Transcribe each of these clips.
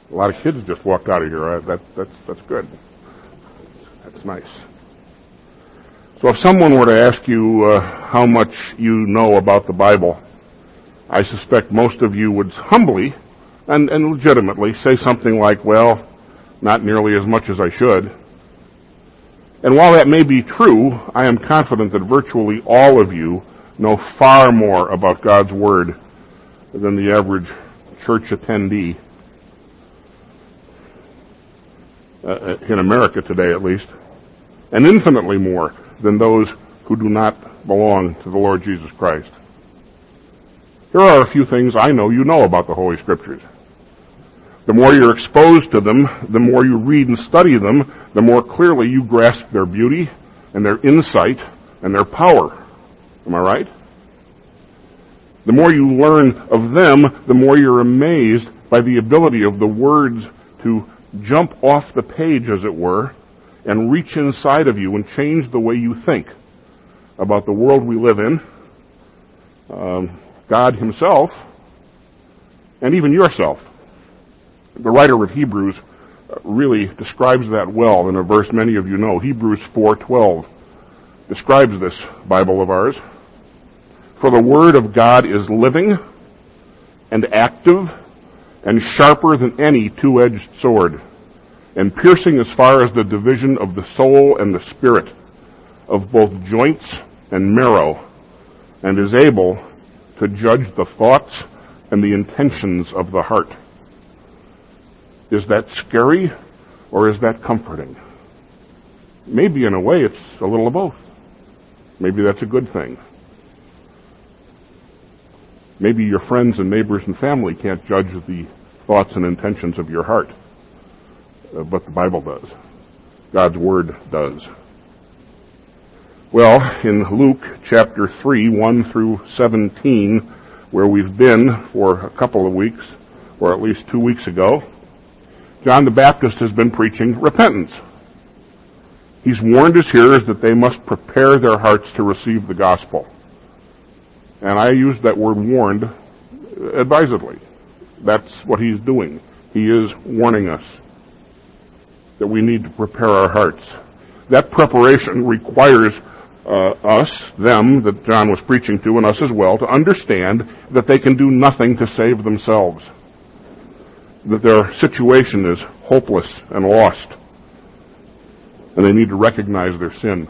A lot of kids just walked out of here. That's good. That's nice. So if someone were to ask you how much you know about the Bible, I suspect most of you would humbly and legitimately say something like, well, not nearly as much as I should. And while that may be true, I am confident that virtually all of you know far more about God's Word than the average church attendee, in America today at least, and infinitely more than those who do not belong to the Lord Jesus Christ. Here are a few things I know you know about the Holy Scriptures. The more you're exposed to them, the more you read and study them, the more clearly you grasp their beauty and their insight and their power. Am I right? The more you learn of them, the more you're amazed by the ability of the words to jump off the page, as it were, and reach inside of you and change the way you think about the world we live in, God Himself, and even yourself. The writer of Hebrews really describes that well in a verse many of you know. Hebrews 4:12 describes this Bible of ours. For the Word of God is living and active and sharper than any two-edged sword, and piercing as far as the division of the soul and the spirit, of both joints and marrow, and is able to judge the thoughts and the intentions of the heart. Is that scary, or is that comforting? Maybe in a way it's a little of both. Maybe that's a good thing. Maybe your friends and neighbors and family can't judge the thoughts and intentions of your heart, but the Bible does. God's Word does. Well, in Luke chapter 3, 1 through 17, where we've been for a couple of weeks, or at least 2 weeks ago, John the Baptist has been preaching repentance. He's warned his hearers that they must prepare their hearts to receive the gospel. And I use that word warned advisedly. That's what he's doing. He is warning us that we need to prepare our hearts. That preparation requires them that John was preaching to, and us as well, to understand that they can do nothing to save themselves. That their situation is hopeless and lost, and they need to recognize their sin.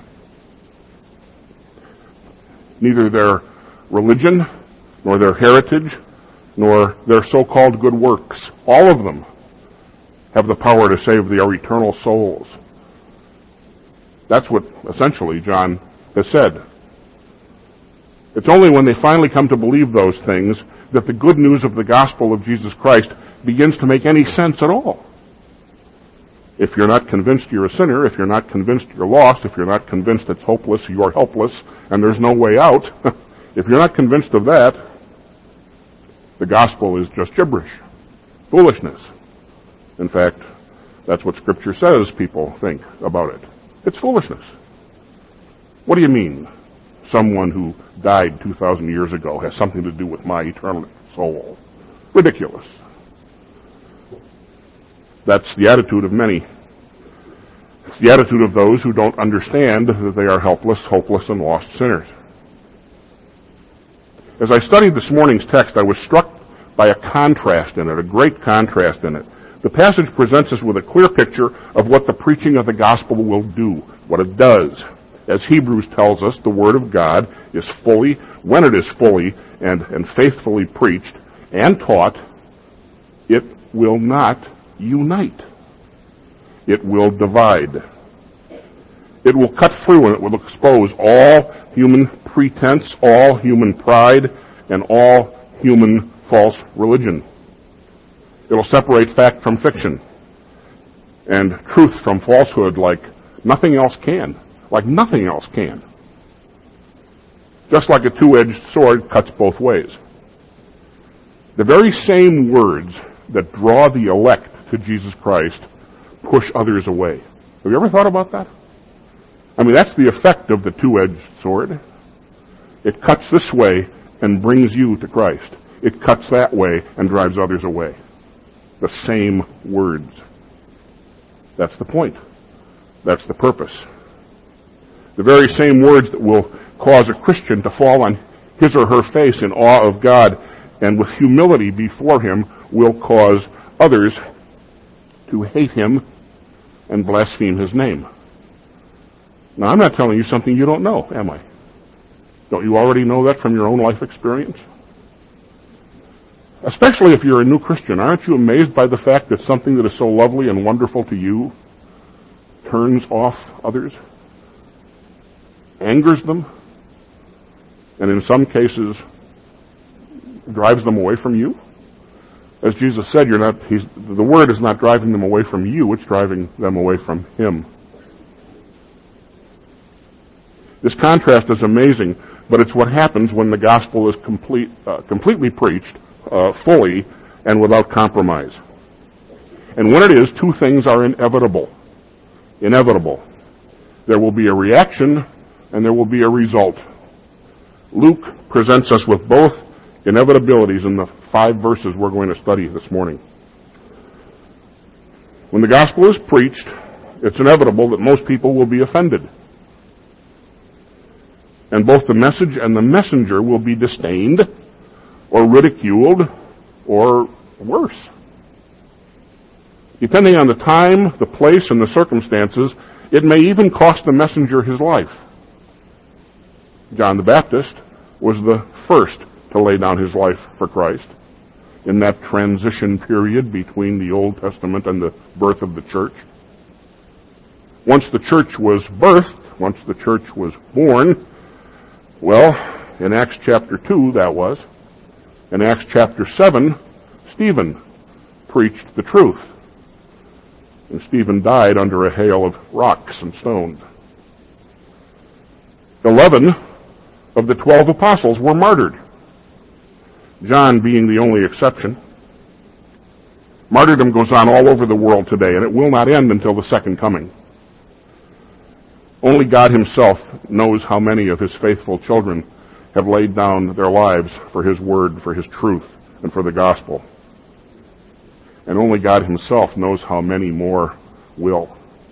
Neither their religion, nor their heritage, nor their so-called good works, all of them have the power to save their eternal souls. That's what essentially John has said. It's only when they finally come to believe those things that the good news of the gospel of Jesus Christ begins to make any sense at all. If you're not convinced you're a sinner, if you're not convinced you're lost, if you're not convinced it's hopeless, you're helpless, and there's no way out, if you're not convinced of that, the gospel is just gibberish, foolishness. In fact, that's what Scripture says people think about it. It's foolishness. What do you mean someone who died 2,000 years ago has something to do with my eternal soul? Ridiculous. That's the attitude of many. It's the attitude of those who don't understand that they are helpless, hopeless, and lost sinners. As I studied this morning's text, I was struck by a contrast in it, a great contrast in it. The passage presents us with a clear picture of what the preaching of the gospel will do, what it does. As Hebrews tells us, the Word of God is fully, when it is fully and faithfully preached and taught, it will not unite. It will divide. It will cut through and it will expose all human pretense, all human pride, and all human false religion. It will separate fact from fiction and truth from falsehood like nothing else can. Like nothing else can. Just like a two-edged sword cuts both ways. The very same words that draw the elect to Jesus Christ push others away. Have you ever thought about that? I mean, that's the effect of the two-edged sword. It cuts this way and brings you to Christ. It cuts that way and drives others away. the same words. That's the point. That's the purpose. The very same words that will cause a Christian to fall on his or her face in awe of God and with humility before Him will cause others to hate Him and blaspheme His name. Now, I'm not telling you something you don't know, am I? Don't you already know that from your own life experience? Especially if you're a new Christian, aren't you amazed by the fact that something that is so lovely and wonderful to you turns off others, angers them, and in some cases drives them away from you? As Jesus said, the Word is not driving them away from you, it's driving them away from Him. This contrast is amazing, but it's what happens when the gospel is completely preached, fully, and without compromise. And when it is, two things are inevitable. Inevitable. There will be a reaction, and there will be a result. Luke presents us with both inevitabilities in the 5 verses we're going to study this morning. When the gospel is preached, it's inevitable that most people will be offended. And both the message and the messenger will be disdained, or ridiculed, or worse. Depending on the time, the place, and the circumstances, it may even cost the messenger his life. John the Baptist was the first to lay down his life for Christ in that transition period between the Old Testament and the birth of the church. Once the church was birthed, once the church was born, well, in Acts chapter 2, that was. In Acts chapter 7, Stephen preached the truth. And Stephen died under a hail of rocks and stones. 11 of the 12 apostles were martyred, John being the only exception. Martyrdom goes on all over the world today, and it will not end until the second coming. Only God Himself knows how many of His faithful children have laid down their lives for His word, for His truth, and for the gospel. And only God Himself knows how many more will.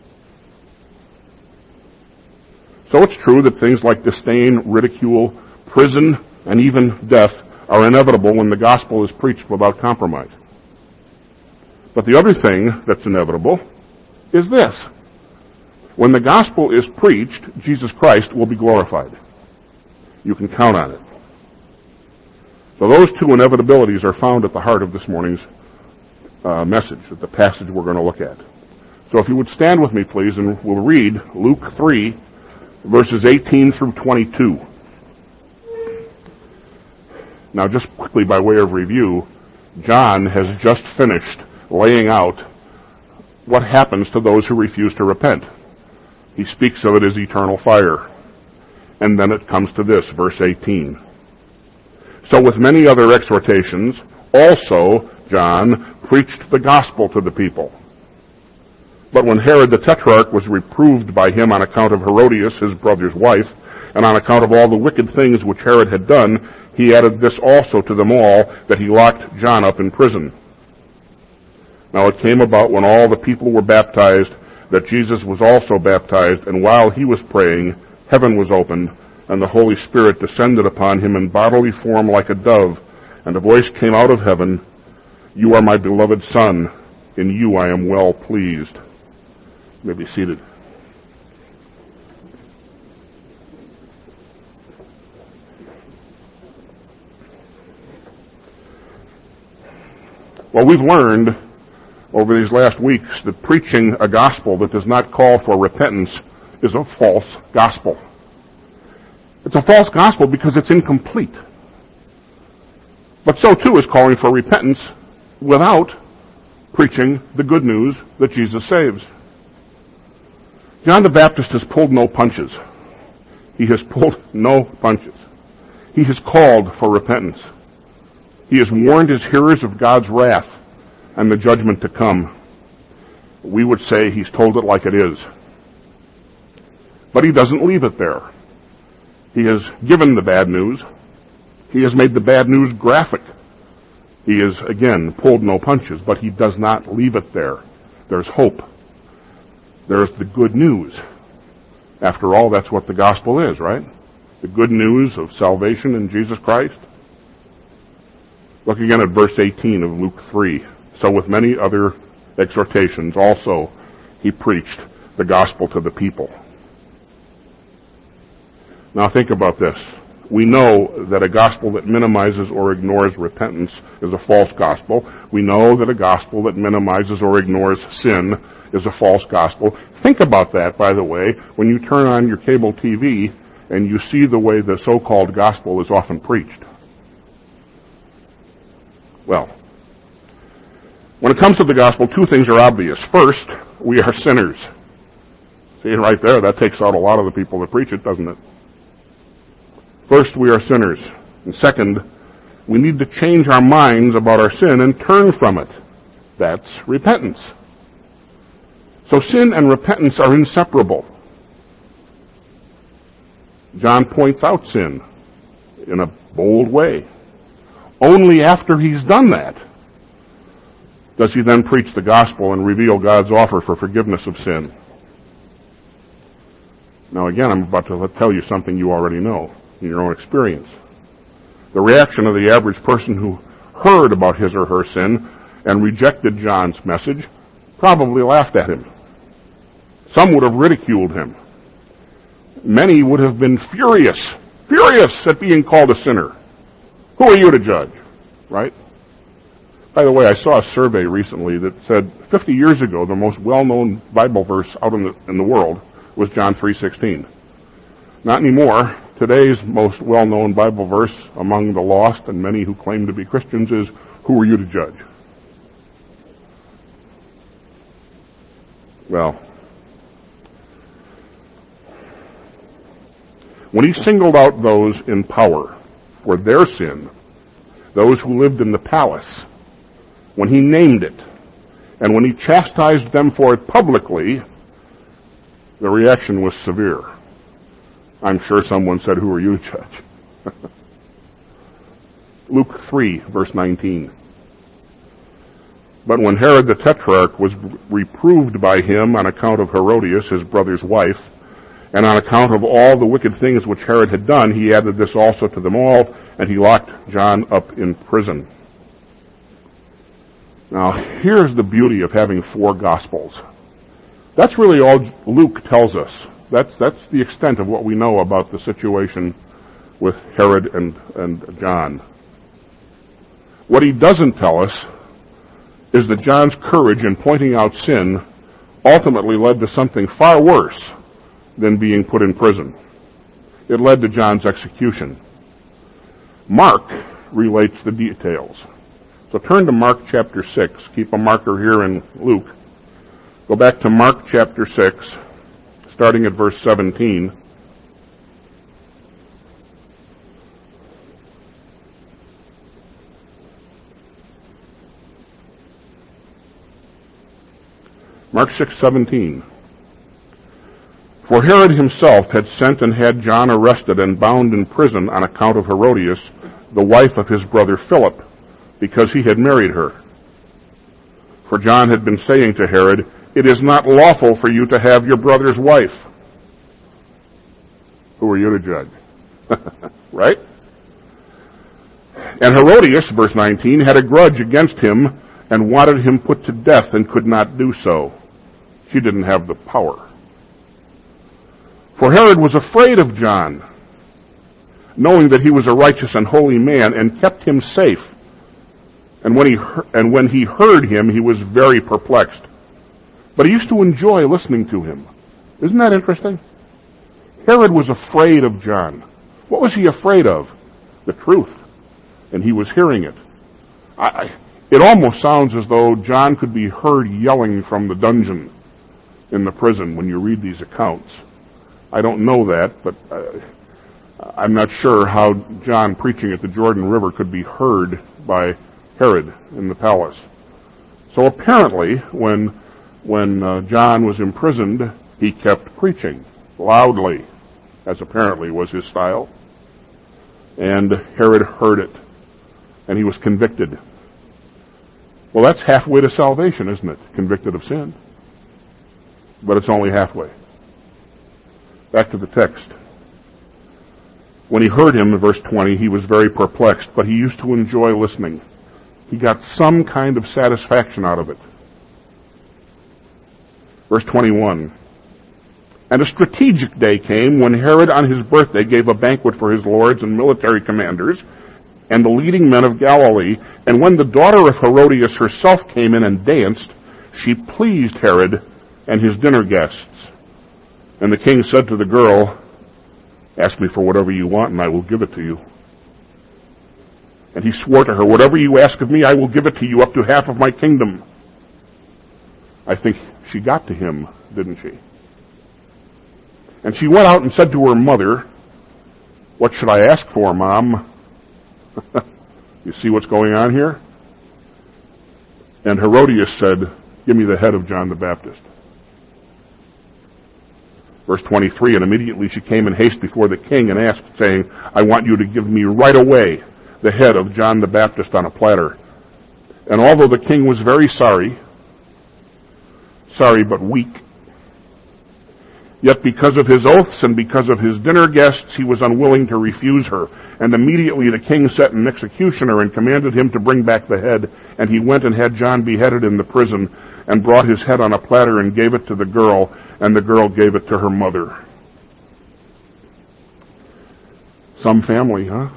So it's true that things like disdain, ridicule, prison, and even death are inevitable when the gospel is preached without compromise. But the other thing that's inevitable is this. When the gospel is preached, Jesus Christ will be glorified. You can count on it. So those two inevitabilities are found at the heart of this morning's message, at the passage we're going to look at. So if you would stand with me, please, and we'll read Luke 3, verses 18 through 22. Now, just quickly by way of review, John has just finished laying out what happens to those who refuse to repent. He speaks of it as eternal fire. And then it comes to this, verse 18. So with many other exhortations, also John preached the gospel to the people. But when Herod the Tetrarch was reproved by him on account of Herodias, his brother's wife, and on account of all the wicked things which Herod had done, he added this also to them all, that he locked John up in prison. Now it came about when all the people were baptized, that Jesus was also baptized, and while he was praying, heaven was opened, and the Holy Spirit descended upon him in bodily form like a dove, and a voice came out of heaven, "You are my beloved Son, in you I am well pleased." You may be seated. Well, we've learned over these last weeks that preaching a gospel that does not call for repentance is a false gospel. It's a false gospel because it's incomplete. But so too is calling for repentance without preaching the good news that Jesus saves. John the Baptist has pulled no punches. He has pulled no punches. He has called for repentance. He has warned his hearers of God's wrath and the judgment to come. We would say he's told it like it is. But he doesn't leave it there. He has given the bad news. He has made the bad news graphic. He is, again, pulled no punches, but he does not leave it there. There's hope. There's the good news. After all, that's what the gospel is, right? The good news of salvation in Jesus Christ. Look again at verse 18 of Luke 3. So with many other exhortations also he preached the gospel to the people. Now think about this. We know that a gospel that minimizes or ignores repentance is a false gospel. We know that a gospel that minimizes or ignores sin is a false gospel. Think about that, by the way, when you turn on your cable TV and you see the way the so-called gospel is often preached. Well, when it comes to the gospel, two things are obvious. First, we are sinners. See, right there, that takes out a lot of the people that preach it, doesn't it? First, we are sinners. And second, we need to change our minds about our sin and turn from it. That's repentance. So sin and repentance are inseparable. John points out sin in a bold way. Only after he's done that does he then preach the gospel and reveal God's offer for forgiveness of sin. Now again, I'm about to tell you something you already know in your own experience. The reaction of the average person who heard about his or her sin and rejected John's message probably laughed at him. Some would have ridiculed him. Many would have been furious at being called a sinner. Who are you to judge? Right? By the way, I saw a survey recently that said 50 years ago the most well-known Bible verse out in the world was John 3:16. Not anymore. Today's most well-known Bible verse among the lost and many who claim to be Christians is, who are you to judge? Well, when he singled out those in power for their sin, those who lived in the palace, when he named it, and when he chastised them for it publicly, the reaction was severe. I'm sure someone said, who are you to judge? Luke 3, verse 19. But when Herod the Tetrarch was reproved by him on account of Herodias, his brother's wife, and on account of all the wicked things which Herod had done, he added this also to them all, and he locked John up in prison. Now, here's the beauty of having four Gospels. That's really all Luke tells us. That's the extent of what we know about the situation with Herod and John. What he doesn't tell us is that John's courage in pointing out sin ultimately led to something far worse than being put in prison. It led to John's execution. Mark relates the details. So turn to Mark chapter 6. Keep a marker here in Luke. Go back to Mark chapter 6, starting at verse 17. Mark 6:17. For Herod himself had sent and had John arrested and bound in prison on account of Herodias, the wife of his brother Philip, because he had married her. For John had been saying to Herod, it is not lawful for you to have your brother's wife. Who are you to judge? Right? And Herodias, verse 19, had a grudge against him and wanted him put to death and could not do so. She didn't have the power. For Herod was afraid of John, knowing that he was a righteous and holy man, and kept him safe. And when he heard him, he was very perplexed. But he used to enjoy listening to him. Isn't that interesting? Herod was afraid of John. What was he afraid of? The truth. And he was hearing it. It almost sounds as though John could be heard yelling from the dungeon in the prison when you read these accounts. I don't know that, but I'm not sure how John preaching at the Jordan River could be heard by Herod in the palace. So apparently, when John was imprisoned, he kept preaching loudly, as apparently was his style. And Herod heard it, and he was convicted. Well, that's halfway to salvation, isn't it? Convicted of sin. But it's only halfway. Back to the text. When he heard him, in verse 20, he was very perplexed, but he used to enjoy listening. He got some kind of satisfaction out of it. Verse 21. And a strategic day came when Herod on his birthday gave a banquet for his lords and military commanders and the leading men of Galilee. And when the daughter of Herodias herself came in and danced, she pleased Herod and his dinner guests. And the king said to the girl, ask me for whatever you want and I will give it to you. And he swore to her, whatever you ask of me, I will give it to you, up to half of my kingdom. I think she got to him, didn't she? And she went out and said to her mother, what should I ask for, Mom? You see what's going on here? And Herodias said, give me the head of John the Baptist. Verse 23, and immediately she came in haste before the king and asked, saying, I want you to give me right away the head of John the Baptist on a platter. And although the king was very sorry but weak, yet because of his oaths and because of his dinner guests, he was unwilling to refuse her. And immediately the king set an executioner and commanded him to bring back the head. And he went and had John beheaded in the prison and brought his head on a platter and gave it to the girl, and the girl gave it to her mother. Some family, huh?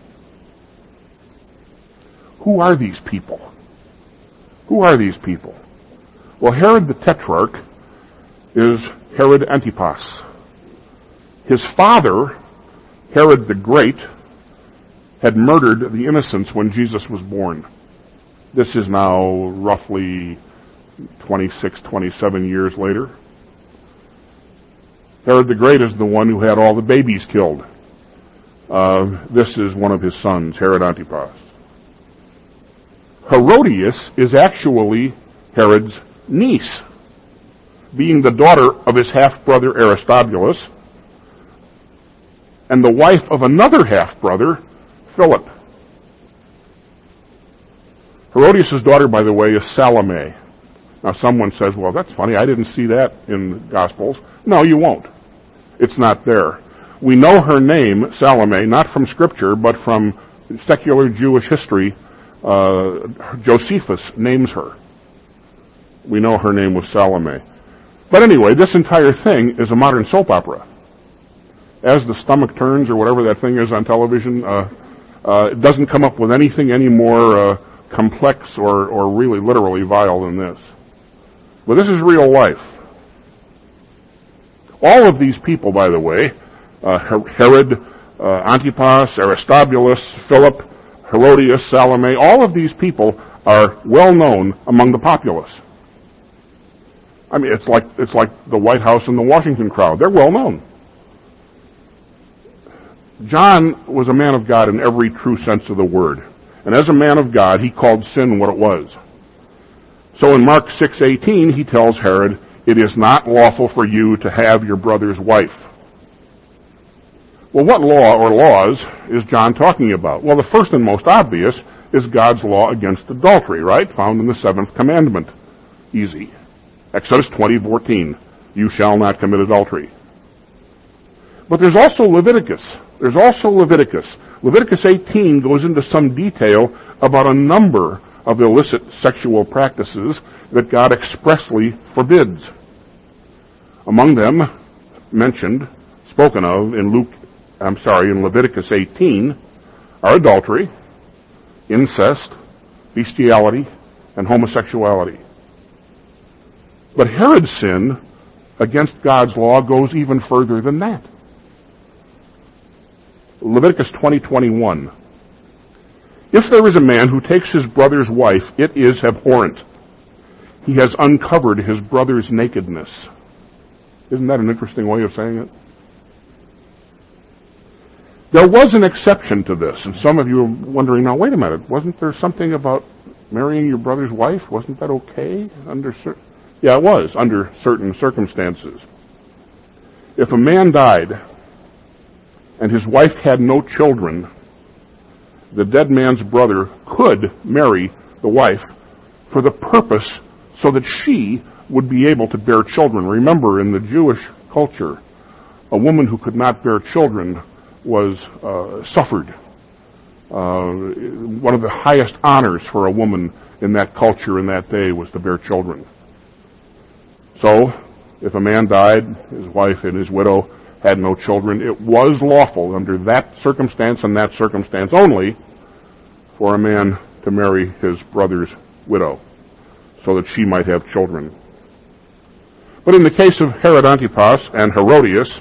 Who are these people? Who are these people? Well, Herod the Tetrarch is Herod Antipas. His father, Herod the Great, had murdered the innocents when Jesus was born. This is now roughly 26, 27 years later. Herod the Great is the one who had all the babies killed. This is one of his sons, Herod Antipas. Herodias is actually Herod's niece, being the daughter of his half-brother Aristobulus and the wife of another half-brother, Philip. Herodias' daughter, by the way, is Salome. Now someone says, well, that's funny, I didn't see that in the Gospels. No, you won't. It's not there. We know her name, Salome, not from Scripture, but from secular Jewish history. Josephus names her. We know her name was Salome. But anyway, this entire thing is a modern soap opera. As the stomach turns, or whatever that thing is on television, it doesn't come up with anything any more complex or really literally vile than this. But this is real life. All of these people, by the way, Herod, Antipas, Aristobulus, Philip, Herodias, Salome, all of these people are well known among the populace. I mean, it's like the White House and the Washington crowd. They're well known. John was a man of God in every true sense of the word. And as a man of God, he called sin what it was. So in Mark 6:18, he tells Herod, it is not lawful for you to have your brother's wife. Well, what law or laws is John talking about? Well, the first and most obvious is God's law against adultery, right? Found in the 7th commandment. Easy. Exodus 20:14. You shall not commit adultery. But there's also Leviticus. Leviticus 18 goes into some detail about a number of illicit sexual practices that God expressly forbids. Among them, spoken of in Leviticus 18, are adultery, incest, bestiality, and homosexuality. But Herod's sin against God's law goes even further than that. Leviticus 20:21. If there is a man who takes his brother's wife, it is abhorrent. He has uncovered his brother's nakedness. Isn't that an interesting way of saying it? There was an exception to this, and some of you are wondering, now wait a minute, wasn't there something about marrying your brother's wife? Wasn't that okay? Yeah, it was, under certain circumstances. If a man died and his wife had no children, the dead man's brother could marry the wife for the purpose so that she would be able to bear children. Remember, in the Jewish culture, a woman who could not bear children was suffered. One of the highest honors for a woman in that culture in that day was to bear children. So, if a man died, his wife and his widow had no children, it was lawful under that circumstance and that circumstance only for a man to marry his brother's widow so that she might have children. But in the case of Herod Antipas and Herodias,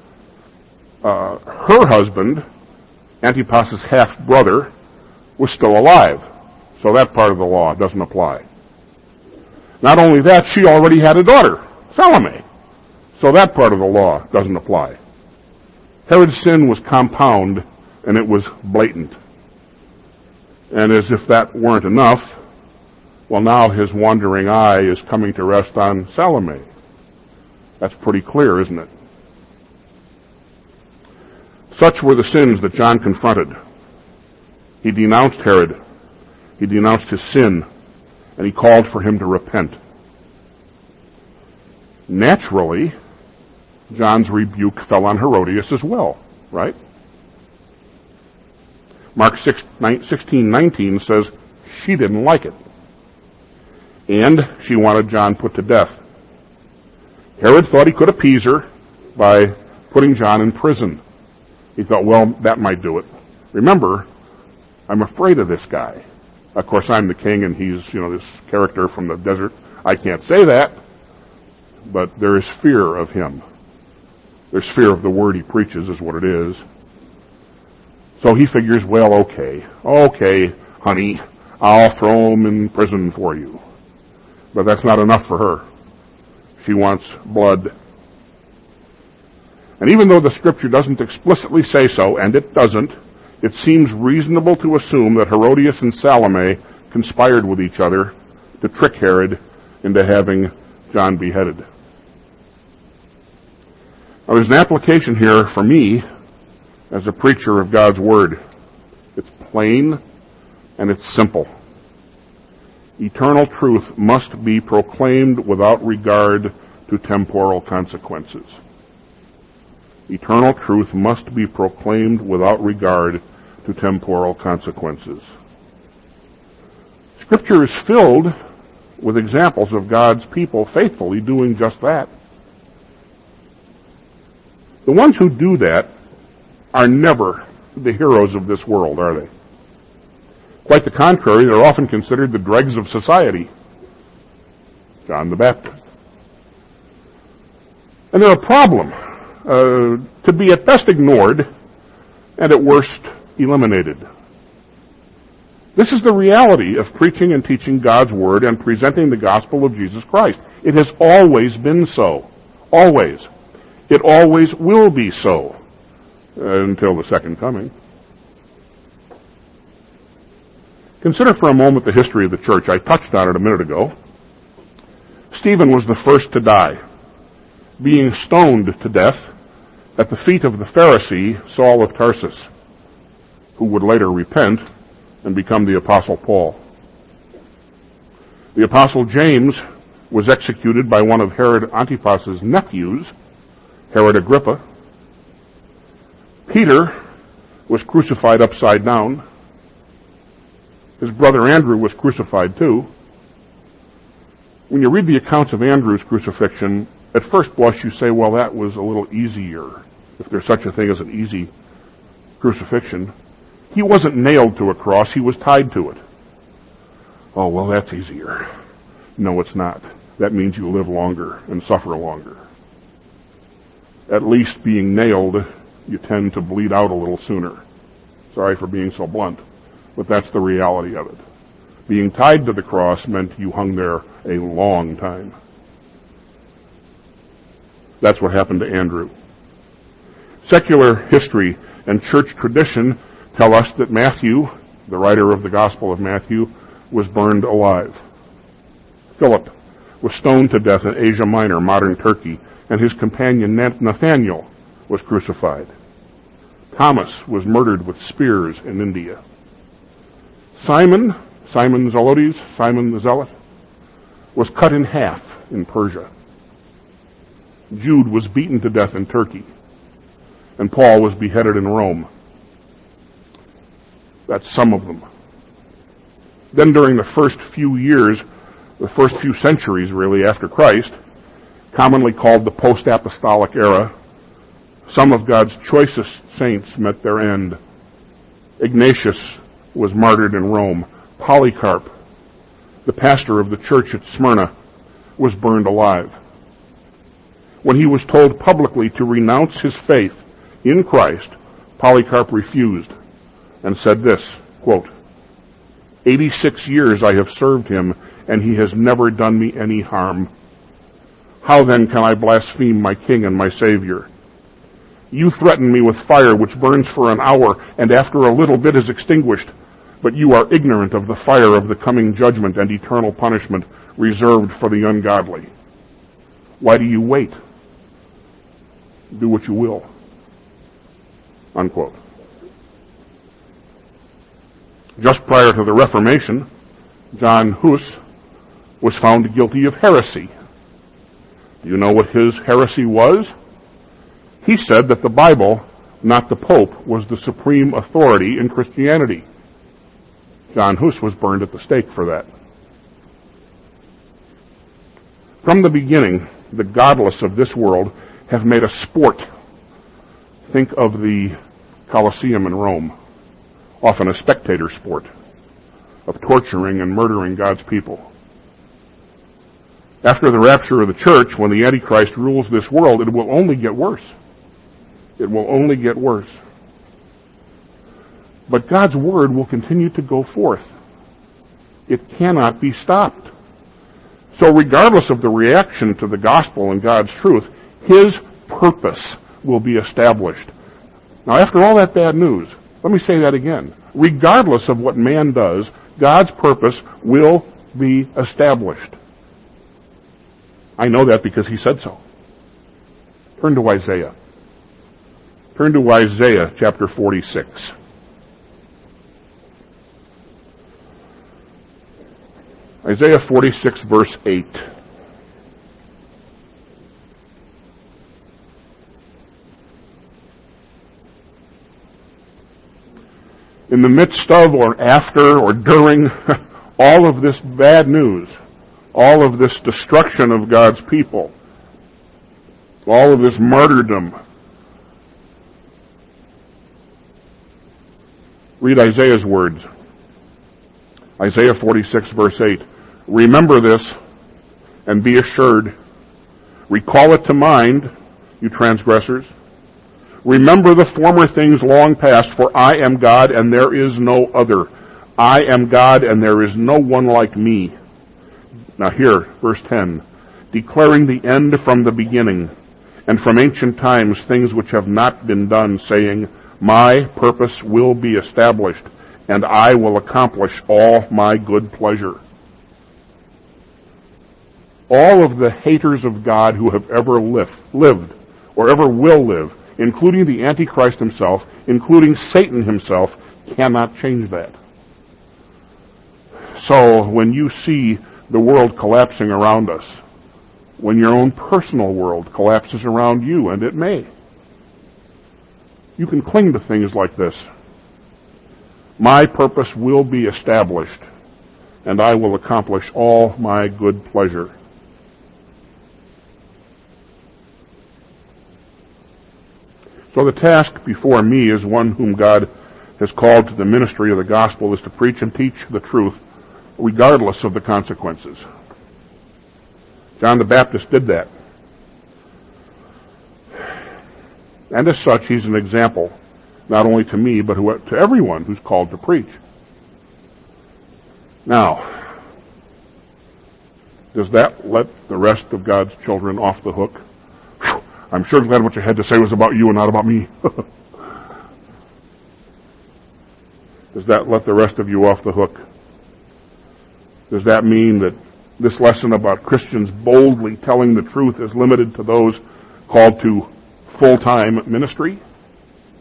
her husband, Antipas's half-brother, was still alive. So that part of the law doesn't apply. Not only that, she already had a daughter, Salome. So that part of the law doesn't apply. Herod's sin was compound, and it was blatant. And as if that weren't enough, well, now his wandering eye is coming to rest on Salome. That's pretty clear, isn't it? Such were the sins that John confronted. He denounced Herod. He denounced his sin, and he called for him to repent. Naturally, John's rebuke fell on Herodias as well, right? Mark 16:19 says she didn't like it, and she wanted John put to death. Herod thought he could appease her by putting John in prison. He thought, well, that might do it. Remember, I'm afraid of this guy. Of course, I'm the king, and he's, this character from the desert. I can't say that, but there is fear of him. There's fear of the word he preaches, is what it is. So he figures, well, okay, honey, I'll throw him in prison for you. But that's not enough for her. She wants blood. And even though the Scripture doesn't explicitly say so, and it doesn't, it seems reasonable to assume that Herodias and Salome conspired with each other to trick Herod into having John beheaded. Now, there's an application here for me as a preacher of God's Word. It's plain and it's simple. Eternal truth must be proclaimed without regard to temporal consequences. Eternal truth must be proclaimed without regard to temporal consequences. Scripture is filled with examples of God's people faithfully doing just that. The ones who do that are never the heroes of this world, are they? Quite the contrary, they're often considered the dregs of society. John the Baptist. And they're a problem, to be at best ignored and at worst eliminated. This is the reality of preaching and teaching God's Word and presenting the gospel of Jesus Christ. It has always been so. Always. It always will be so until the second coming. Consider for a moment the history of the church. I touched on it a minute ago. Stephen was the first to die, being stoned to death at the feet of the Pharisee Saul of Tarsus, who would later repent and become the Apostle Paul. The Apostle James was executed by one of Herod Antipas's nephews, Herod Agrippa. Peter was crucified upside down. His brother Andrew was crucified too. When you read the accounts of Andrew's crucifixion, at first blush you say, well, that was a little easier, if there's such a thing as an easy crucifixion. He wasn't nailed to a cross, he was tied to it. Oh, well, that's easier. No, it's not. That means you live longer and suffer longer. At least being nailed, you tend to bleed out a little sooner. Sorry for being so blunt, but that's the reality of it. Being tied to the cross meant you hung there a long time. That's what happened to Andrew. Secular history and church tradition tell us that Matthew, the writer of the Gospel of Matthew, was burned alive. Philip was stoned to death in Asia Minor, modern Turkey, and his companion Nathaniel was crucified. Thomas was murdered with spears in India. Simon the Zealot, was cut in half in Persia. Jude was beaten to death in Turkey. And Paul was beheaded in Rome. That's some of them. Then during the first few years, the first few centuries really after Christ, commonly called the post-apostolic era, some of God's choicest saints met their end. Ignatius was martyred in Rome. Polycarp, the pastor of the church at Smyrna, was burned alive. When he was told publicly to renounce his faith in Christ, Polycarp refused and said this, quote, 86 years I have served him, and he has never done me any harm. How then can I blaspheme my King and my Savior? You threaten me with fire which burns for an hour, and after a little bit is extinguished, but you are ignorant of the fire of the coming judgment and eternal punishment reserved for the ungodly. Why do you wait? Do what you will. Unquote. Just prior to the Reformation, John Hus was found guilty of heresy. Do you know what his heresy was? He said that the Bible, not the Pope, was the supreme authority in Christianity. John Hus was burned at the stake for that. From the beginning, the godless of this world have made a sport. Think of the Colosseum in Rome, often a spectator sport, of torturing and murdering God's people. After the rapture of the church, when the Antichrist rules this world, it will only get worse. It will only get worse. But God's word will continue to go forth. It cannot be stopped. So regardless of the reaction to the gospel and God's truth, His purpose will be established. Now, after all that bad news, let me say that again. Regardless of what man does, God's purpose will be established. I know that because He said so. Turn to Isaiah. Turn to Isaiah chapter 46. Isaiah 46 verse 8. In the midst of or after or during all of this bad news, all of this destruction of God's people, all of this martyrdom, read Isaiah's words. Isaiah 46 verse 8. Remember this and be assured. Recall it to mind, you transgressors. Remember the former things long past, for I am God and there is no other. I am God and there is no one like me. Now here, verse 10. Declaring the end from the beginning, and from ancient times things which have not been done, saying, my purpose will be established, and I will accomplish all my good pleasure. All of the haters of God who have ever lived, or ever will live, including the Antichrist himself, including Satan himself, cannot change that. So when you see the world collapsing around us, when your own personal world collapses around you, and it may, you can cling to things like this. My purpose will be established, and I will accomplish all my good pleasure. So the task before me as one whom God has called to the ministry of the gospel is to preach and teach the truth regardless of the consequences. John the Baptist did that. And as such, he's an example, not only to me, but to everyone who's called to preach. Now, does that let the rest of God's children off the hook? Whew, I'm sure glad what you had to say was about you and not about me. Does that let the rest of you off the hook? Does that mean that this lesson about Christians boldly telling the truth is limited to those called to full-time ministry?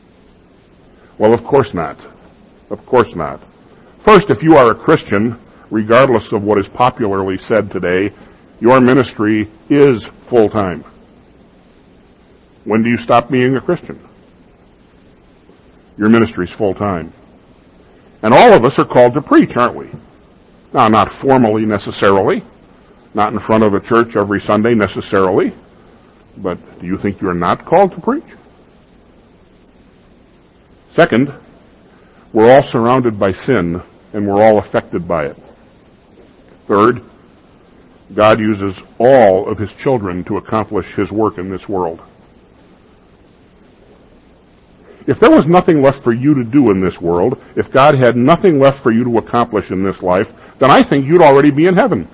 Well, of course not. Of course not. First, if you are a Christian, regardless of what is popularly said today, your ministry is full-time. When do you stop being a Christian? Your ministry is full-time. And all of us are called to preach, aren't we? Now, not formally necessarily, not in front of a church every Sunday necessarily, but do you think you're not called to preach? Second, we're all surrounded by sin, and we're all affected by it. Third, God uses all of His children to accomplish His work in this world. If there was nothing left for you to do in this world, if God had nothing left for you to accomplish in this life, then I think you'd already be in heaven.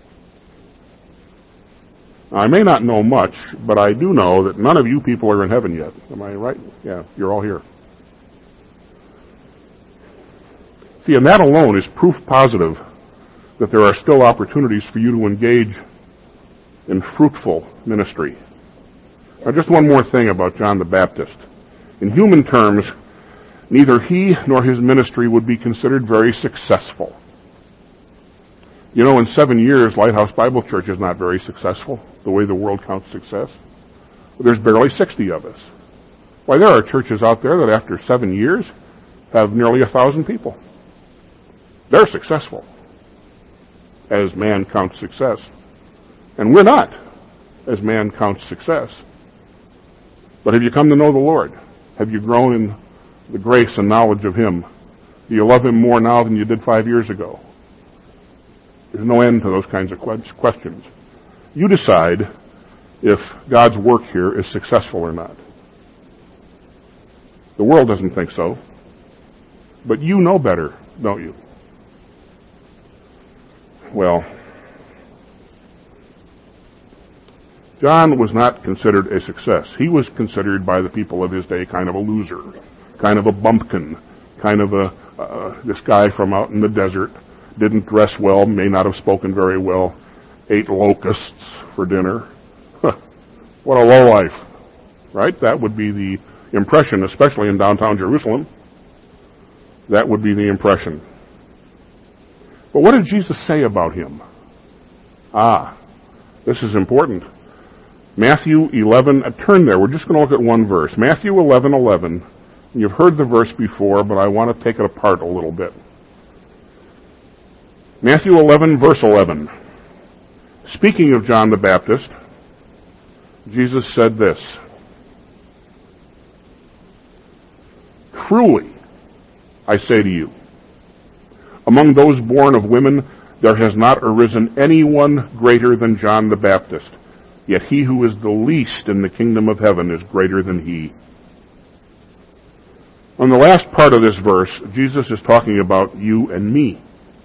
I may not know much, but I do know that none of you people are in heaven yet. Am I right? Yeah, you're all here. See, and that alone is proof positive that there are still opportunities for you to engage in fruitful ministry. Now, just one more thing about John the Baptist. In human terms, neither he nor his ministry would be considered very successful. You know, in 7 years, Lighthouse Bible Church is not very successful, the way the world counts success. There's barely 60 of us. Why, there are churches out there that after 7 years have nearly 1,000 people. They're successful, as man counts success. And we're not, as man counts success. But have you come to know the Lord? Have you grown in the grace and knowledge of Him? Do you love Him more now than you did 5 years ago? There's no end to those kinds of questions. You decide if God's work here is successful or not. The world doesn't think so. But you know better, don't you? Well, John was not considered a success. He was considered by the people of his day kind of a loser, kind of a bumpkin, kind of this guy from out in the desert, didn't dress well, may not have spoken very well, ate locusts for dinner. What a lowlife, right? That would be the impression, especially in downtown Jerusalem. That would be the impression. But what did Jesus say about him? This is important. Matthew 11, turn there. We're just going to look at one verse. Matthew 11:11. You've heard the verse before, but I want to take it apart a little bit. Matthew 11, verse 11. Speaking of John the Baptist, Jesus said this, "Truly, I say to you, among those born of women, there has not arisen anyone greater than John the Baptist. Yet he who is the least in the kingdom of heaven is greater than he." On the last part of this verse, Jesus is talking about you and me.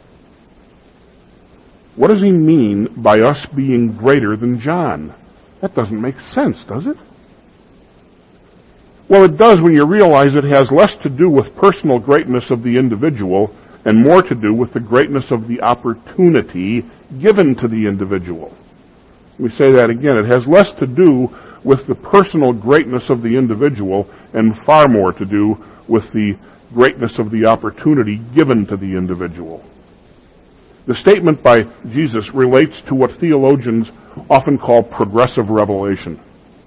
What does he mean by us being greater than John? That doesn't make sense, does it? Well, it does when you realize it has less to do with personal greatness of the individual and more to do with the greatness of the opportunity given to the individual. Let me say that again. It has less to do with the personal greatness of the individual and far more to do with the greatness of the opportunity given to the individual. The statement by Jesus relates to what theologians often call progressive revelation.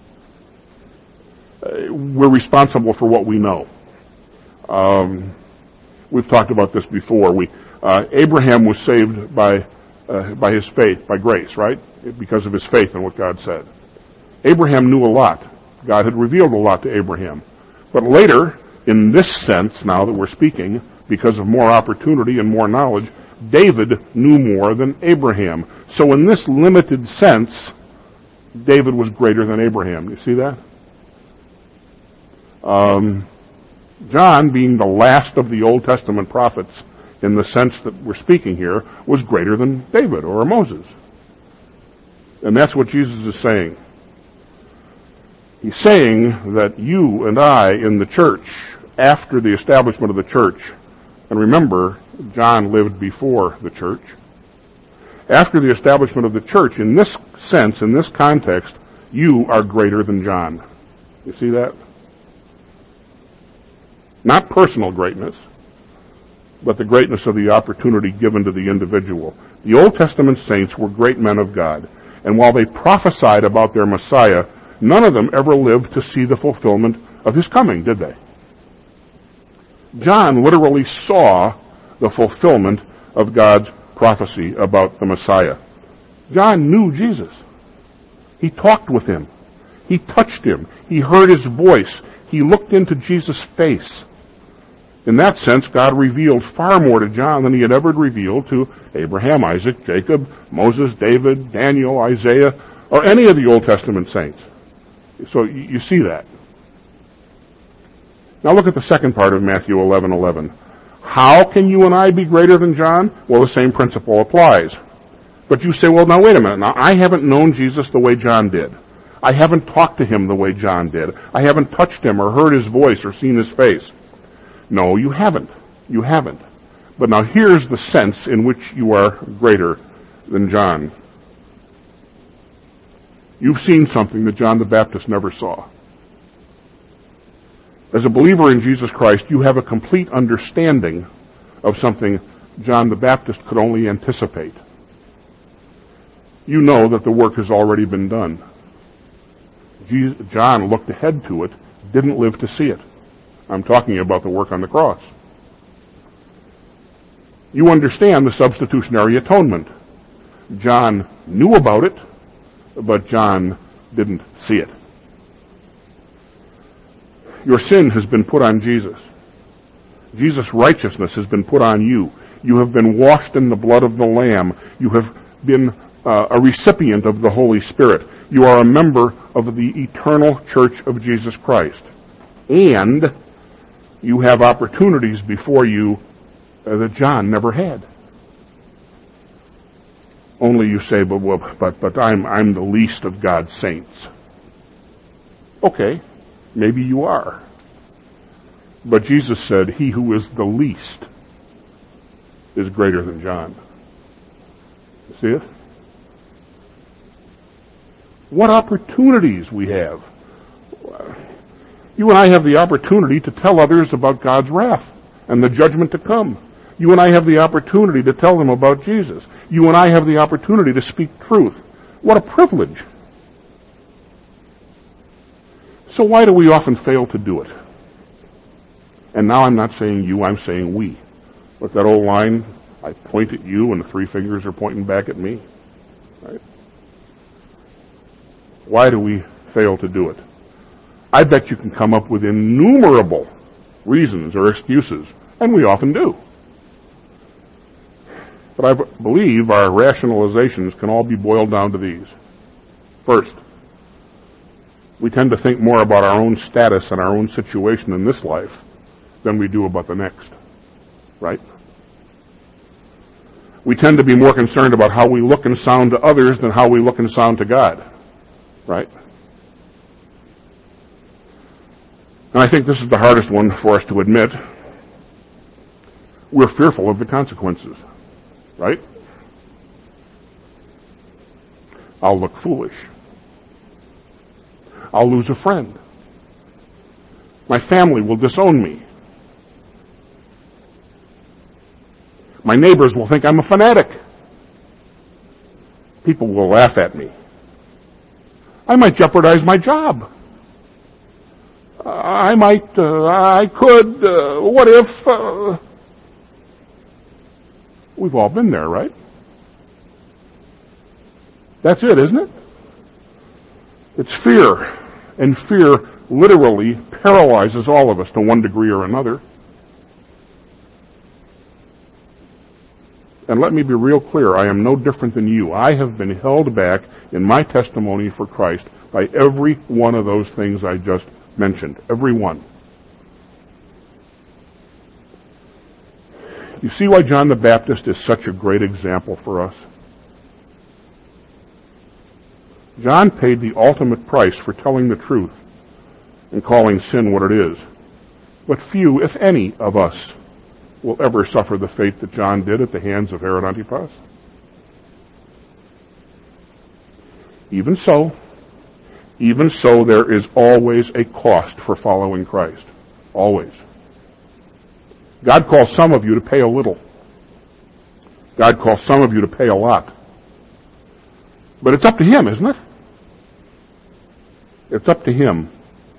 We're responsible for what we know. We've talked about this before. Abraham was saved by his faith, by grace, right? Because of his faith in what God said. Abraham knew a lot. God had revealed a lot to Abraham. But later, in this sense, now that we're speaking, because of more opportunity and more knowledge, David knew more than Abraham. So in this limited sense, David was greater than Abraham. You see that? John, being the last of the Old Testament prophets, in the sense that we're speaking here, was greater than David or Moses. And that's what Jesus is saying. He's saying that you and I in the church, after the establishment of the church, and remember, John lived before the church, after the establishment of the church, in this sense, in this context, you are greater than John. You see that? Not personal greatness, but the greatness of the opportunity given to the individual. The Old Testament saints were great men of God, and while they prophesied about their Messiah, none of them ever lived to see the fulfillment of his coming, did they? John literally saw the fulfillment of God's prophecy about the Messiah. John knew Jesus. He talked with him. He touched him. He heard his voice. He looked into Jesus' face. In that sense, God revealed far more to John than he had ever revealed to Abraham, Isaac, Jacob, Moses, David, Daniel, Isaiah, or any of the Old Testament saints. So you see that. Now look at the second part of Matthew 11:11. How can you and I be greater than John? Well, the same principle applies. But you say, well, now wait a minute. Now, I haven't known Jesus the way John did. I haven't talked to him the way John did. I haven't touched him or heard his voice or seen his face. No, you haven't. You haven't. But now here's the sense in which you are greater than John. You've seen something that John the Baptist never saw. As a believer in Jesus Christ, you have a complete understanding of something John the Baptist could only anticipate. You know that the work has already been done. John looked ahead to it, didn't live to see it. I'm talking about the work on the cross. You understand the substitutionary atonement. John knew about it, but John didn't see it. Your sin has been put on Jesus. Jesus' righteousness has been put on you. You have been washed in the blood of the Lamb. You have been a recipient of the Holy Spirit. You are a member of the eternal church of Jesus Christ. And you have opportunities before you that John never had. Only you say, but I'm the least of God's saints. Okay, maybe you are. But Jesus said, he who is the least is greater than John. You see it? What opportunities we have. You and I have the opportunity to tell others about God's wrath and the judgment to come. You and I have the opportunity to tell them about Jesus. You and I have the opportunity to speak truth. What a privilege. So why do we often fail to do it? And now I'm not saying you, I'm saying we. With that old line, I point at you and the three fingers are pointing back at me. Right? Why do we fail to do it? I bet you can come up with innumerable reasons or excuses, and we often do. But I believe our rationalizations can all be boiled down to these. First, we tend to think more about our own status and our own situation in this life than we do about the next. Right? We tend to be more concerned about how we look and sound to others than how we look and sound to God. Right? And I think this is the hardest one for us to admit. We're fearful of the consequences. Right? I'll look foolish. I'll lose a friend. My family will disown me. My neighbors will think I'm a fanatic. People will laugh at me. I might jeopardize my job. What if... We've all been there, right? That's it, isn't it? It's fear. And fear literally paralyzes all of us to one degree or another. And let me be real clear, I am no different than you. I have been held back in my testimony for Christ by every one of those things I just mentioned. Every one. You see why John the Baptist is such a great example for us? John paid the ultimate price for telling the truth and calling sin what it is. But few, if any, of us will ever suffer the fate that John did at the hands of Herod Antipas. Even so, there is always a cost for following Christ. Always. God calls some of you to pay a little. God calls some of you to pay a lot. But it's up to Him, isn't it? It's up to Him.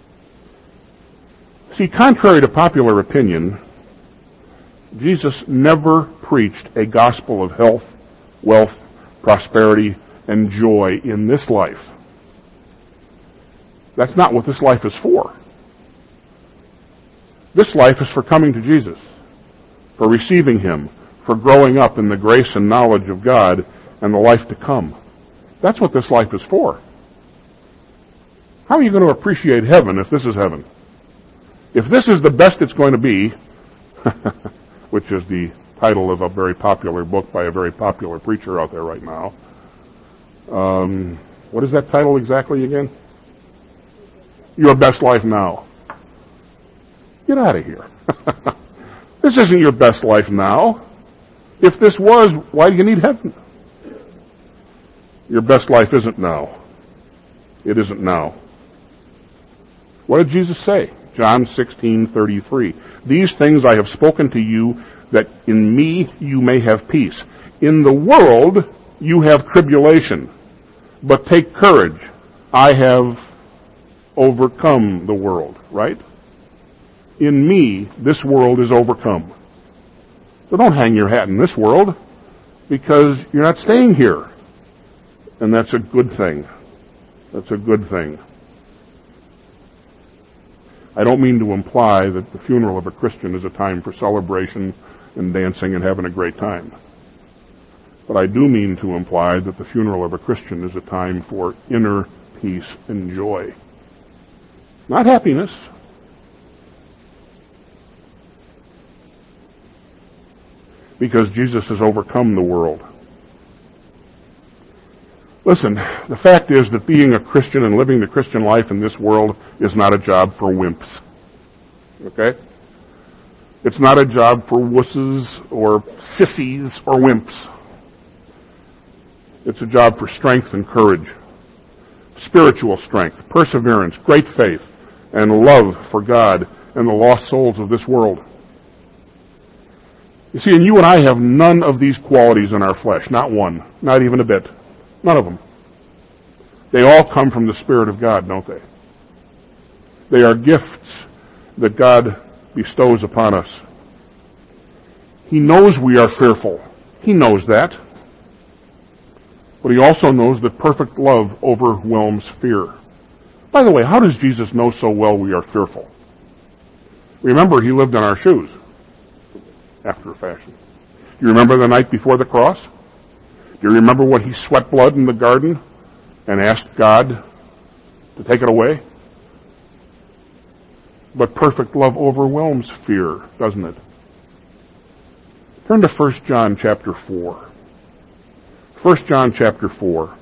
See, contrary to popular opinion, Jesus never preached a gospel of health, wealth, prosperity, and joy in this life. That's not what this life is for. This life is for coming to Jesus, for receiving Him, for growing up in the grace and knowledge of God and the life to come. That's what this life is for. How are you going to appreciate heaven if this is heaven? If this is the best it's going to be, which is the title of a very popular book by a very popular preacher out there right now. What is that title exactly again? Your Best Life Now. Get out of here. This isn't your best life now. If this was, why do you need heaven? Your best life isn't now. It isn't now. What did Jesus say? John 16:33. These things I have spoken to you, that in me you may have peace. In the world you have tribulation, but take courage. I have overcome the world, right? In me, this world is overcome. So don't hang your hat in this world, because you're not staying here. And that's a good thing. That's a good thing. I don't mean to imply that the funeral of a Christian is a time for celebration and dancing and having a great time. But I do mean to imply that the funeral of a Christian is a time for inner peace and joy. Not happiness. Because Jesus has overcome the world. Listen, the fact is that being a Christian and living the Christian life in this world is not a job for wimps. Okay? It's not a job for wusses or sissies or wimps. It's a job for strength and courage, spiritual strength, perseverance, great faith, and love for God and the lost souls of this world. You see, and you and I have none of these qualities in our flesh. Not one. Not even a bit. None of them. They all come from the Spirit of God, don't they? They are gifts that God bestows upon us. He knows we are fearful. He knows that. But He also knows that perfect love overwhelms fear. By the way, how does Jesus know so well we are fearful? Remember, He lived in our shoes, after a fashion. Do you remember the night before the cross? Do you remember when He sweat blood in the garden and asked God to take it away? But perfect love overwhelms fear, doesn't it? Turn to 1 John chapter 4. 1 John chapter 4.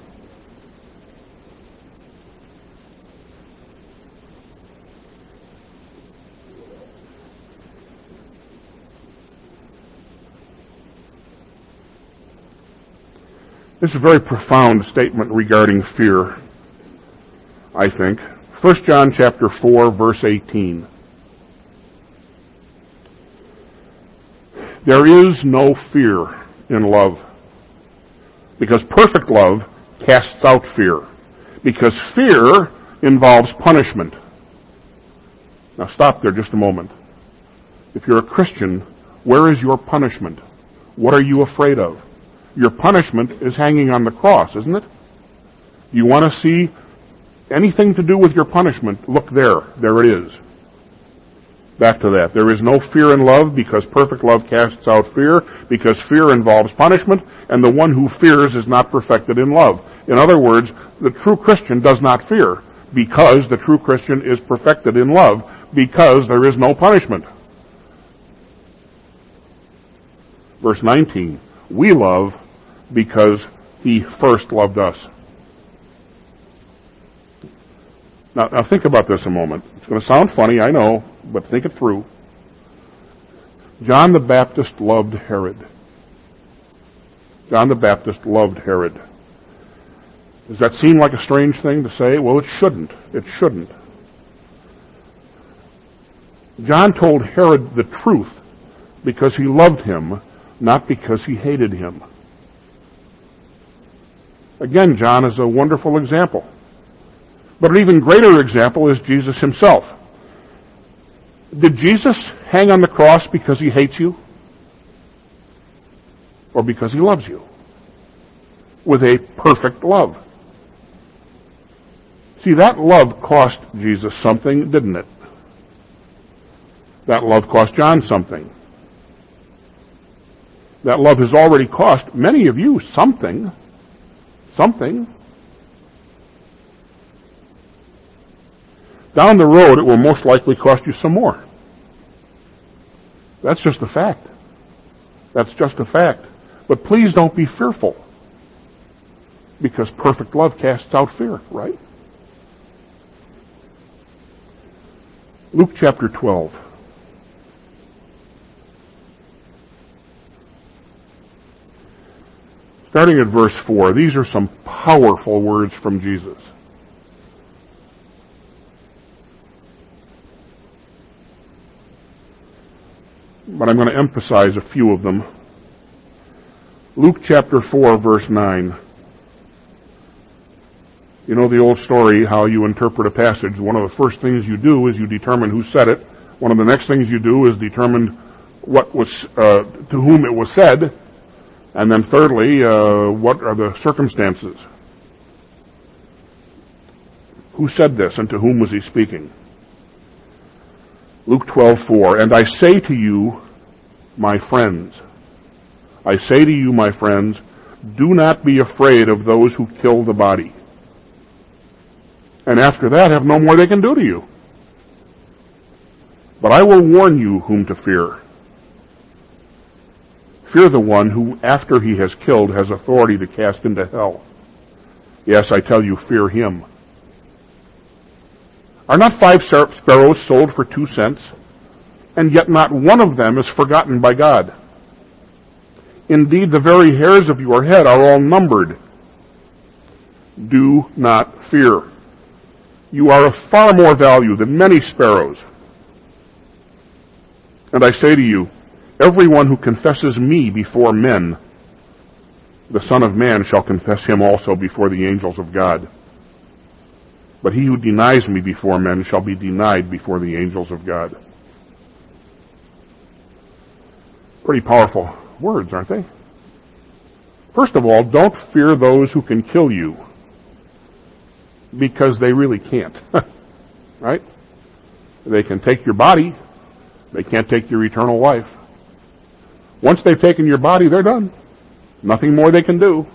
This is a very profound statement regarding fear, I think. 1 John chapter 4, verse 18. There is no fear in love, because perfect love casts out fear, because fear involves punishment. Now stop there just a moment. If you're a Christian, where is your punishment? What are you afraid of? Your punishment is hanging on the cross, isn't it? Do you want to see anything to do with your punishment? Look there. There it is. Back to that. There is no fear in love, because perfect love casts out fear, because fear involves punishment, and the one who fears is not perfected in love. In other words, the true Christian does not fear, because the true Christian is perfected in love, because there is no punishment. Verse 19. We love because He first loved us. Now think about this a moment. It's going to sound funny, I know, but think it through. John the Baptist loved Herod. John the Baptist loved Herod. Does that seem like a strange thing to say? Well, it shouldn't. It shouldn't. John told Herod the truth because he loved him, not because he hated him. Again, John is a wonderful example. But an even greater example is Jesus himself. Did Jesus hang on the cross because he hates you? Or because he loves you? With a perfect love. See, that love cost Jesus something, didn't it? That love cost John something. That love has already cost many of you something. Something. Down the road, it will most likely cost you some more. That's just a fact. That's just a fact. But please don't be fearful. Because perfect love casts out fear, right? Luke chapter 12. Starting at verse 4, these are some powerful words from Jesus. But I'm going to emphasize a few of them. Luke chapter 4, verse 9. You know the old story, how you interpret a passage. One of the first things you do is you determine who said it. One of the next things you do is determine what was to whom it was said. And then thirdly, what are the circumstances? Who said this and to whom was he speaking? Luke 12:4, and I say to you, my friends, I say to you, my friends, do not be afraid of those who kill the body. And after that have no more they can do to you. But I will warn you whom to fear. Fear the one who, after he has killed, has authority to cast into hell. Yes, I tell you, fear him. Are not 5 sparrows sold for 2 cents? And yet not one of them is forgotten by God. Indeed, the very hairs of your head are all numbered. Do not fear. You are of far more value than many sparrows. And I say to you, everyone who confesses me before men, the Son of Man shall confess him also before the angels of God. But he who denies me before men shall be denied before the angels of God. Pretty powerful words, aren't they? First of all, don't fear those who can kill you, because they really can't. Right? They can take your body. They can't take your eternal life. Once they've taken your body, they're done. Nothing more they can do.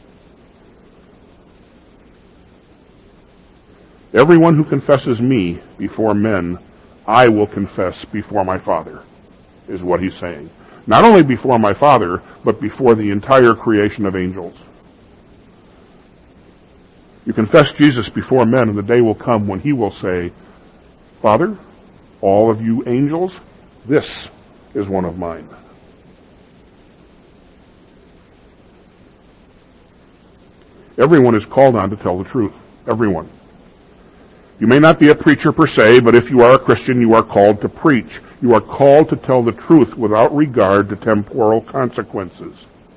Everyone who confesses me before men, I will confess before my Father, is what he's saying. Not only before my Father, but before the entire creation of angels. You confess Jesus before men, and the day will come when he will say, Father, all of you angels, this is one of mine. Everyone is called on to tell the truth. Everyone. You may not be a preacher per se, but if you are a Christian, you are called to preach. You are called to tell the truth without regard to temporal consequences.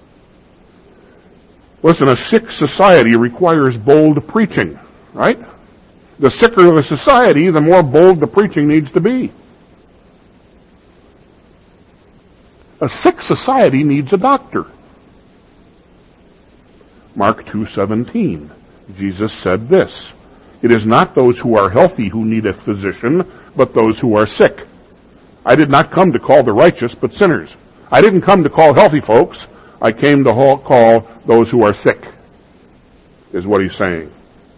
Listen, a sick society requires bold preaching, right? The sicker the society, the more bold the preaching needs to be. A sick society needs a doctor. Mark 2:17. Jesus said this, it is not those who are healthy who need a physician, but those who are sick. I did not come to call the righteous, but sinners. I didn't come to call healthy folks. I came to call those who are sick, is what he's saying.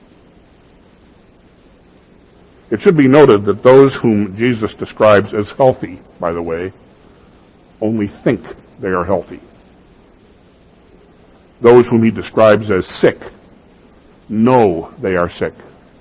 It should be noted that those whom Jesus describes as healthy, by the way, only think they are healthy. Those whom he describes as sick know they are sick.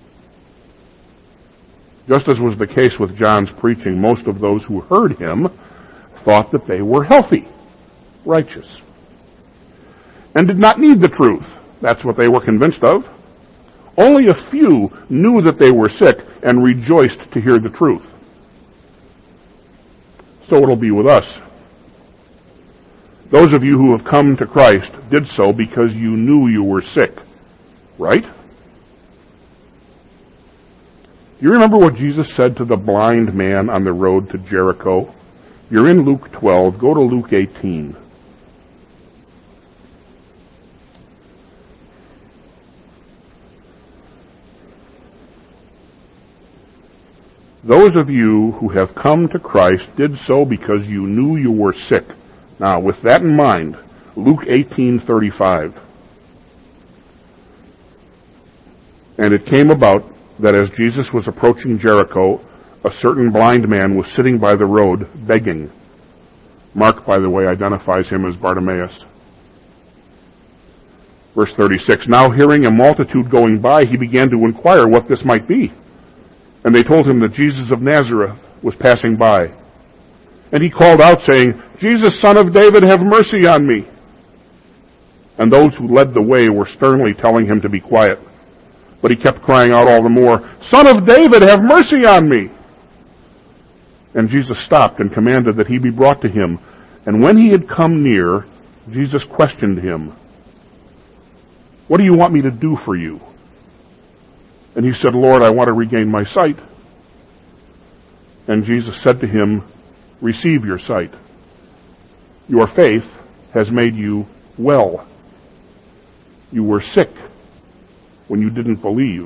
Just as was the case with John's preaching, most of those who heard him thought that they were healthy, righteous, and did not need the truth. That's what they were convinced of. Only a few knew that they were sick and rejoiced to hear the truth. So it'll be with us Those of you who have come to Christ did so because you knew you were sick, right? You remember what Jesus said to the blind man on the road to Jericho? You're in Luke 12. Go to Luke 18. Those of you who have come to Christ did so because you knew you were sick. Now, with that in mind, Luke 18:35. And it came about that as Jesus was approaching Jericho, a certain blind man was sitting by the road begging. Mark, by the way, identifies him as Bartimaeus. Verse 36, now hearing a multitude going by, he began to inquire what this might be. And they told him that Jesus of Nazareth was passing by. And he called out, saying, Jesus, Son of David, have mercy on me. And those who led the way were sternly telling him to be quiet. But he kept crying out all the more, Son of David, have mercy on me. And Jesus stopped and commanded that he be brought to him. And when he had come near, Jesus questioned him, what do you want me to do for you? And he said, Lord, I want to regain my sight. And Jesus said to him, receive your sight. Your faith has made you well. You were sick when you didn't believe.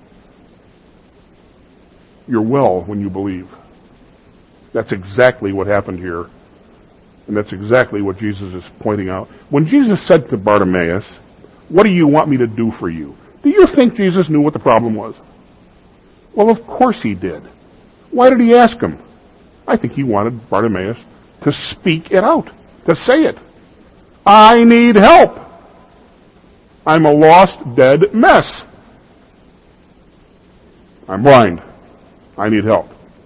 You're well when you believe. That's exactly what happened here. And that's exactly what Jesus is pointing out. When Jesus said to Bartimaeus, what do you want me to do for you? Do you think Jesus knew what the problem was? Well, of course he did. Why did he ask him? I think he wanted Bartimaeus to speak it out, to say it. I need help. I'm a lost, dead mess. I'm blind. I need help.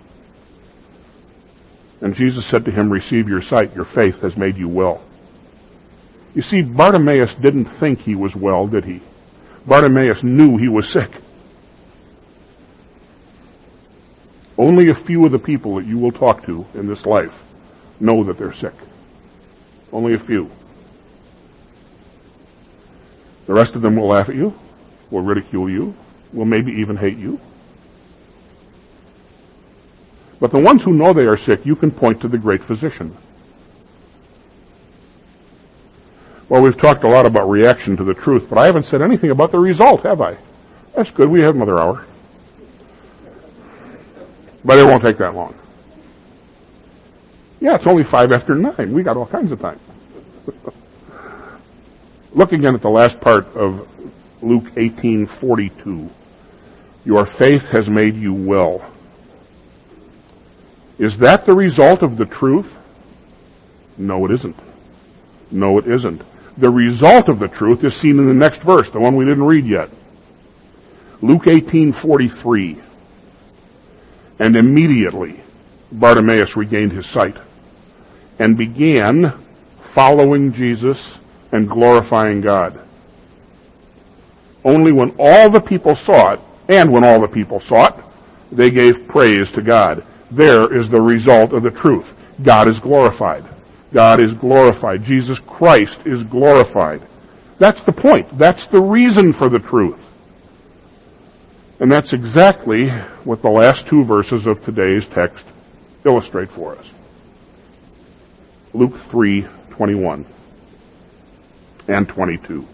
And Jesus said to him, receive your sight. Your faith has made you well. You see, Bartimaeus didn't think he was well, did he? Bartimaeus knew he was sick. Only a few of the people that you will talk to in this life know that they're sick. Only a few. The rest of them will laugh at you, will ridicule you, will maybe even hate you. But the ones who know they are sick, you can point to the great physician. Well, we've talked a lot about reaction to the truth, but I haven't said anything about the result, have I? That's good. We have another hour. But it won't take that long. Yeah, it's only 5 after 9. We got all kinds of time. Look again at the last part of Luke 18:42. Your faith has made you well. Is that the result of the truth? No, it isn't. No, it isn't. The result of the truth is seen in the next verse, the one we didn't read yet. Luke 18:43. And immediately Bartimaeus regained his sight and began following Jesus and glorifying God. Only when all the people saw it, and when all the people saw it, they gave praise to God. There is the result of the truth. God is glorified. God is glorified. Jesus Christ is glorified. That's the point. That's the reason for the truth. And that's exactly what the last 2 verses of today's text illustrate for us. Luke 3:21 and 22.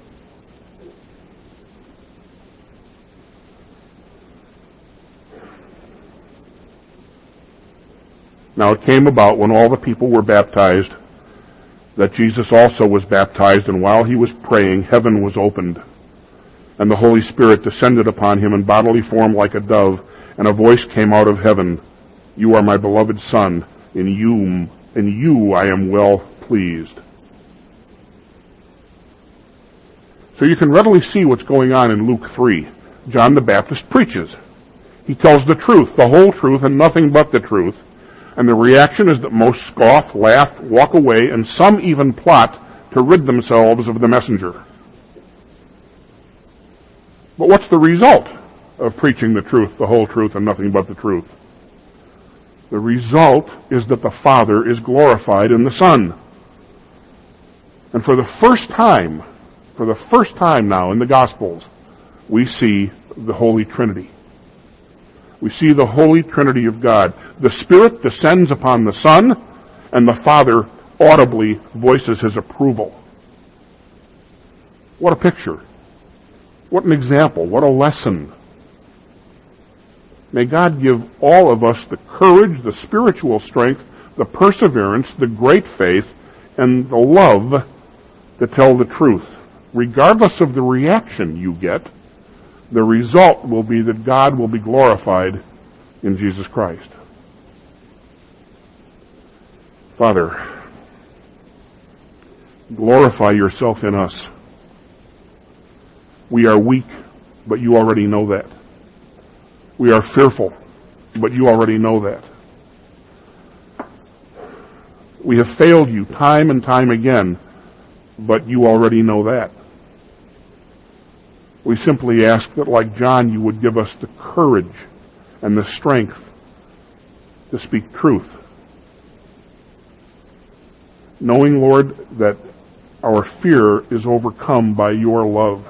Now it came about when all the people were baptized that Jesus also was baptized, and while he was praying, heaven was opened, and the Holy Spirit descended upon him in bodily form like a dove, and a voice came out of heaven, you are my beloved Son, in you I am well pleased. So you can readily see what's going on in Luke 3. John the Baptist preaches. He tells the truth, the whole truth, and nothing but the truth. And the reaction is that most scoff, laugh, walk away, and some even plot to rid themselves of the messenger. But what's the result of preaching the truth, the whole truth, and nothing but the truth? The result is that the Father is glorified in the Son. And for the first time now in the Gospels, we see the Holy Trinity. We see the Holy Trinity of God. The Spirit descends upon the Son, and the Father audibly voices his approval. What a picture. What an example. What a lesson. May God give all of us the courage, the spiritual strength, the perseverance, the great faith, and the love to tell the truth. Regardless of the reaction you get, the result will be that God will be glorified in Jesus Christ. Father, glorify yourself in us. We are weak, but you already know that. We are fearful, but you already know that. We have failed you time and time again, but you already know that. We simply ask that, like John, you would give us the courage and the strength to speak truth. Knowing, Lord, that our fear is overcome by your love.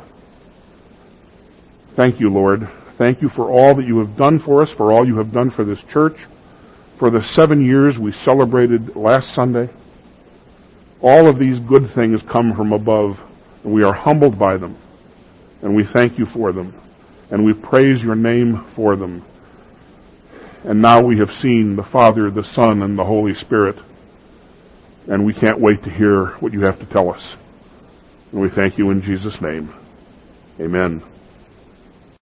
Thank you, Lord. Thank you for all that you have done for us, for all you have done for this church, for the 7 years we celebrated last Sunday. All of these good things come from above, and we are humbled by them. And we thank you for them. And we praise your name for them. And now we have seen the Father, the Son, and the Holy Spirit. And we can't wait to hear what you have to tell us. And we thank you in Jesus' name. Amen.